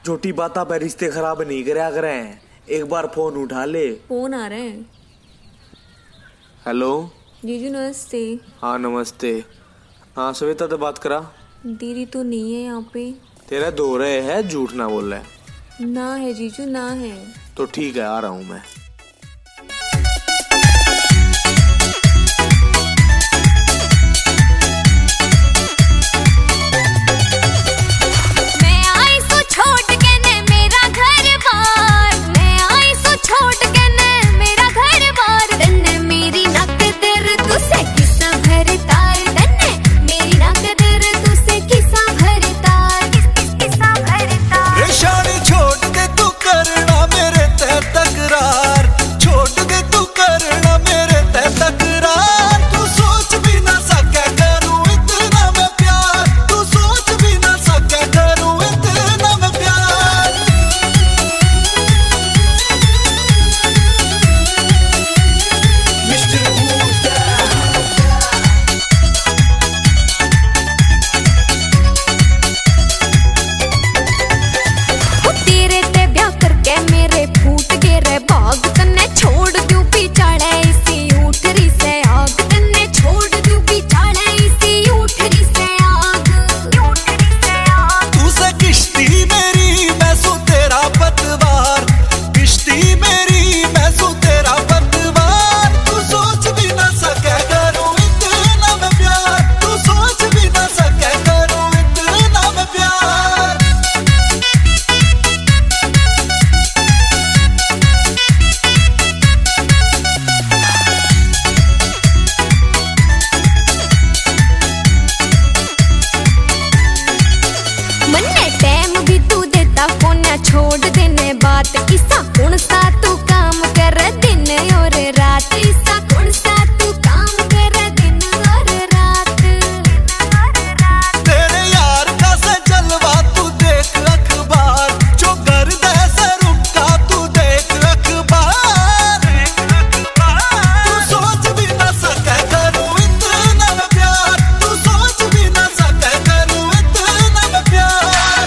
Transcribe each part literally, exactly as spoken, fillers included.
छोटी बाता पे रिश्ते खराब नहीं करया करें। एक बार फोन उठा ले। फोन आ रहे हैं। हेलो जीजू नमस्ते। हाँ नमस्ते। हाँ श्वेता तो बात करा। दीदी तो नहीं है यहाँ पे। तेरा दो रहे है, झूठ ना बोल रहे। ना है जीजू ना है। तो ठीक है आ रहा हूँ मैं। छोड़ देने बात किसा कौन सा तू काम कर दिन और रात, किसा कौन सा तू काम कर दिन और रात। तेरे यार का से जलवा तू देख अखबार, जो कर दे से रुका तू देख अखबार। तू सोच भी ना सके करूं इतना मैं प्यार, तू सोच भी ना सके करूं इतना मैं प्यार।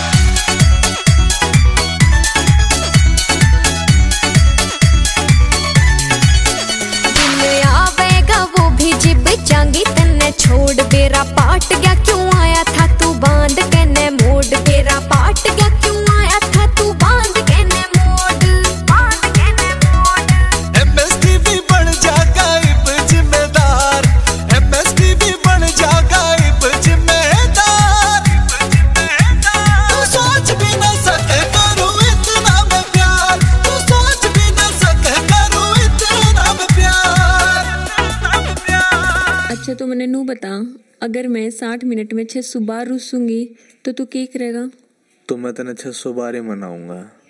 चांगी तन्ने छोड़ बेरा पाट गया, क्यों आया था तू बांध के ने मोड़। बेरा पाट गया क्यों आया था तू बांध के ने मोड़, बांध के ने मोड़। एमएसटीवी बन जा गायब जिम्मेदार, एमएसटीवी बन जा गायब जिम्मेदार। तू सोच भी ना सके करूं इतना मैं प्यार, तू सोच भी ना सके करूं इतना मैं प्यार। अच्छा तो मैंने नू बता, अगर मैं साठ मिनट में छह सौ बार रुसूंगी तो तू क्या करेगा? तो मैं तेने छह सौ बार ही मनाऊंगा।